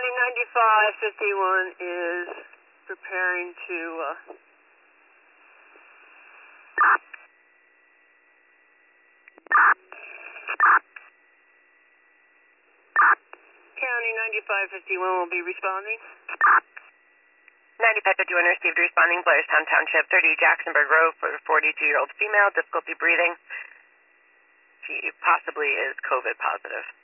County 9551 is preparing to County 9551 will be responding. 9551 received responding Blairstown Township, 30 Jacksonburg Road for the 42-year-old female, difficulty breathing. She possibly is COVID positive.